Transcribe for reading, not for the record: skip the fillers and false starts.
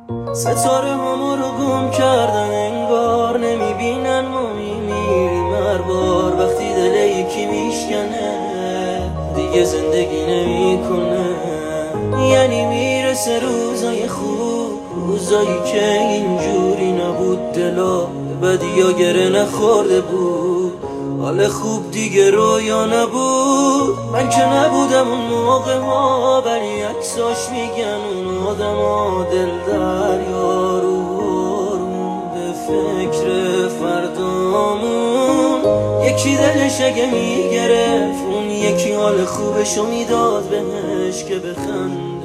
ستاره همو رو گم کردن، انگار نمیبینن ما میمیریم هر بار وقتی دل یکی میشکنه دیگه زندگی نمیکنه. یعنی میرسه روزای خوب، روزایی که اینجوری نبود، دلا بدیا گره نخورده بود، حال خوب دیگه رویا نبود. من که نبودم اون موقع ها، ولی عکساش میگن اون آدم ها دل دریا روم به فکر فردامون. یکی دلش اگه میگرفت، اون یکی حال خوبشو میداد بهش که بخند